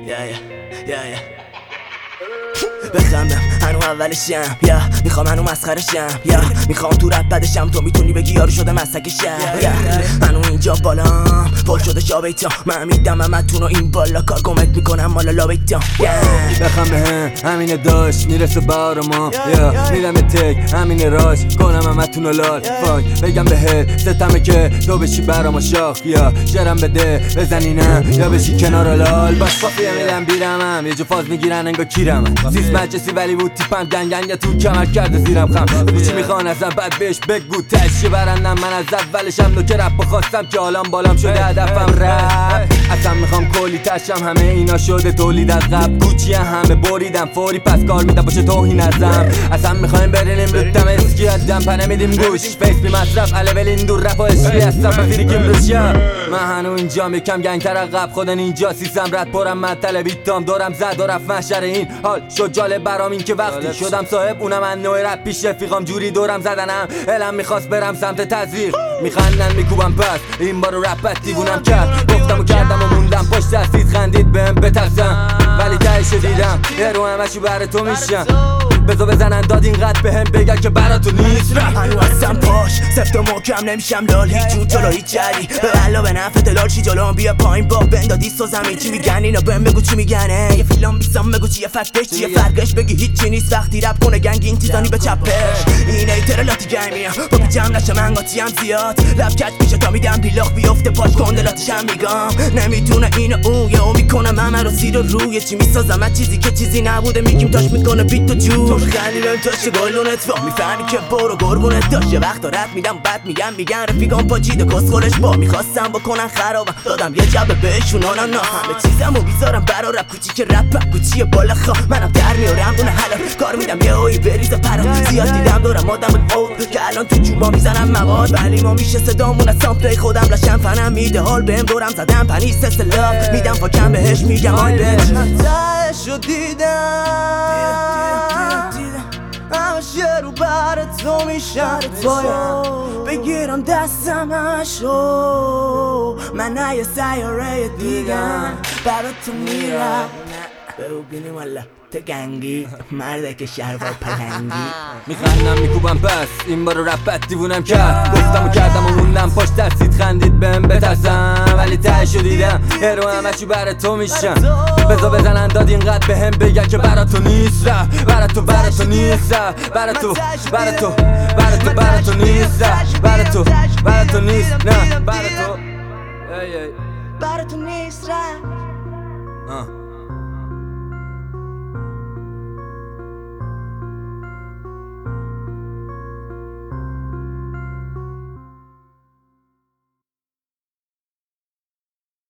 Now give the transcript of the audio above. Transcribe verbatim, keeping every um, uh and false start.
یا یا یا یا بخندم هنو اولشم یا میخوام هنو مسخرشم یا میخوام تو رپ بدشم تو میتونی بگی یارو شده مسکشم یا هنو اینجا بالام پر شده جا بیتام من میدم همتونو این بالا کار کمک میکنم مالا لا بیتام بخم به هم همینه داشت میرسه بار ما یا میرم تک همینه راش کنم همتونو لال فاک بگم بهت ستمه که تو بشی برام شاخ یا شرم بده بزنینم یا بشی کنار لال باش پاپیه میدم بیرمم یه جو فاز میگیرن انگا کیرمم سیس مجلسی ولی بود تیپم گنگ گنگ تو کمر کرده زیرم خم بگو چی میخوان ازم بعد بهش بگو تشی برندم من از اولشم نوکه رپ خواستم که حالم بالام شده هدفم رپ اصلا میخوام کلی تشم همه اینا شده تولید از قبل کوچی همه بریدم فوری پس کار میدم باشه توهین ازم اصلا میخوایم برینیم رودم اسکی ادم پنه میدیم گوش فیس بی مصرف علویل این دور رپ و اشکی هستم بفیری کم روشم من هنو اینجا میکم گنگ تر عقب خودن اینجا سیسم رد پرم مطل بیتام دارم زد و رفت محشر این حال شد جالب برام این که وقتی شدم صاحب اونم من نوع رپ پیش رفیقام جوری دورم زدنم علم میخواست برم سمت تزویق میخندن میکوبم پس این بارو رپت دیوونم کرد گفتم و کردم و موندم پشت دستید خندید بهم بترسم ولی تهشو دیدم یه رو همشو بر تو میشم بزا بزنن داد اینقدر بهم بگن که برا تو نیست هنو هستم پاش سفت و محکم نمیشم لال هیچ جور جلو هیچ جری بلا به نفع دلال چی جلو بیا پایین با بندادی سو زمین چی میگن اینا بهم بگو چی میگنه یه فیلم بیسام بگو چیه فکتش چیه فرقش بگی هیچی نیست وقتی رپ کنه گنگ این تیزانی به چپش این ایتر لاتی گیمیم با بی جمع نشه من قاطیم زیاد لب کچ میشه تا میدم بیلاخ بیفته پاش کندلاتشم میگم نمیتونه اینو اون یه او میکنم همه رو زیر روی چی میسازم از چیزی که چیزی نبوده میگیم تاش میکنه بیت و جور خیلی بهم تاشه گلونت فا میفهمی که برو گربونت داشت یه وقت رد میدم بد میگم میگن رفیقام پاچیده کسخورش با میخواستم بکنن خرابم دادم یه جبه بهشون آنا نه همه چیزمو بیزارم برا رپ کوچیک رپم کوچیه بالا خواه منم در میارم دونه حلال کار میدم یه اوی بریزه پرا زیاد دیدم دارم آدم قول که الان تو جوبا میزنم مواد ولی ما میشه صدامون از سامپلای خودم لشم فنم میده حال بهم دورم زدم پنیس سلاف میدم فاکم بهش میگم آی بهش تهشو دیدم همشه رو بر تو میشن باید بگیرم دستمشو من نه یه سیاره دیگم برا تو میرم ببینیم والا تو گنگی مرده که شهربار پلنگی میخندم میکوبم پس این بارو رپت دیوونم کرد گفتم و کردم و موندم پشت دستید خندید بهم بترسم ولی تهشو دیدم یه رو همشو بر تو میشم بزا بزنن داد اینقدر بهم بگن که برا تو نیست برا تو برا تو نیست برا تو برا تو برا تو برا تو نیست برا تو برا تو نیست نه برا تو برا تو نیست